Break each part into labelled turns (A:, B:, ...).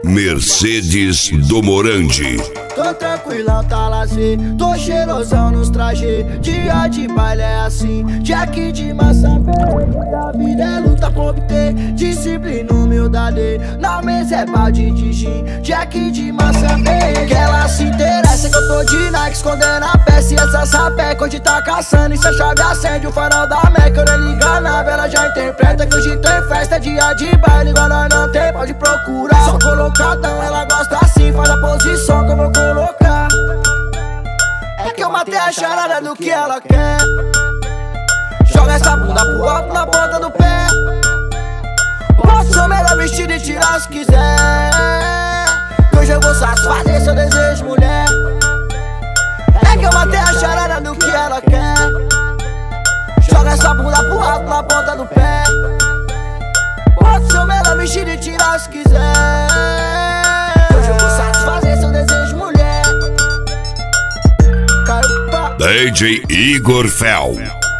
A: Mercedes do Morandi.
B: Tô tranquilão, tá lazer, tô cheirosão nos trajes. Dia de baile é assim, Jack de massa verde. A vida é luta pra obter disciplina, humildade. Na mesa é balde de gin, Jack de massa verde. Que ela se interessa que eu tô de Nike, escondendo a peça e essa sapeca. Hoje tá caçando e se a chave acende o farol da Meca. Eu nem liga na vela, já interpreta que hoje tem festa. Dia de baile, igual nós não tem, pode procurar. Só colocadão, ela gosta assim, faz a posição que eu vou colocar. É que eu matei a charada do que ela quer. Joga essa bunda pro alto na ponta do pé. Posso ser o melhor vestido e tirar se quiser. Que hoje eu vou satisfazer seu desejo, mulher. É que eu matei a charada do que ela quer. Joga essa bunda pro alto na ponta do pé. Posso ser o melhor vestido e tirar se quiser. Que hoje eu vou satisfazer seu desejo, mulher.
A: DJ Igor Fel.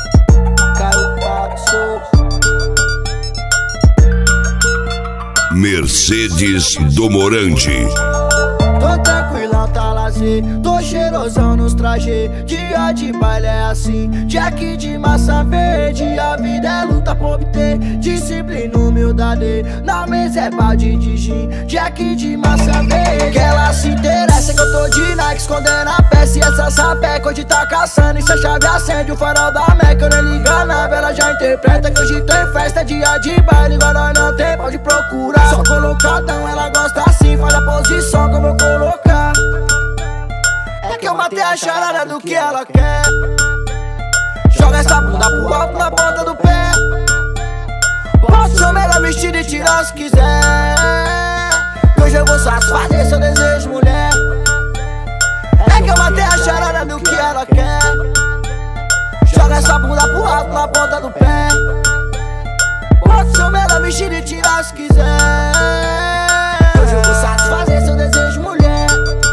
A: Mercedes do Morandi.
B: Tô tranquilão, tá lazer, tô cheirosão nos trajes. Dia de baile é assim, Jack de massa verde. A vida é luta pra obter disciplina, humildade. Na mesa é balde de gin, Jack de massa verde. Que ela se interessa que eu tô de Nike, escondendo a peça e essa sapeca. Hoje tá caçando e se a chave acende o farol da Meca. Eu nem liga na vela, já interpreta que hoje tem festa. Dia de baile, igual nós não tem, pode procurar. Só colocadão, ela gosta assim, faz a posição que eu vou colocar. É que eu matei a charada do que ela quer. Joga essa bunda pro alto na ponta do pé. Posso ser o melhor vestido e tirar se quiser. Que hoje eu vou satisfazer seu desejo, mulher. É que eu matei a charada do que ela quer. Joga essa bunda pro alto na ponta do pé. Posso ser o melhor vestido e tirar se quiser. Que hoje eu vou satisfazer seu desejo, mulher.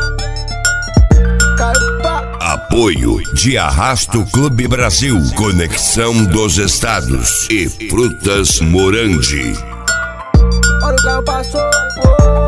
A: Apoio de Arrasto Clube Brasil, Conexão dos Estados e Frutas Morandi.
B: Olha o carro passou.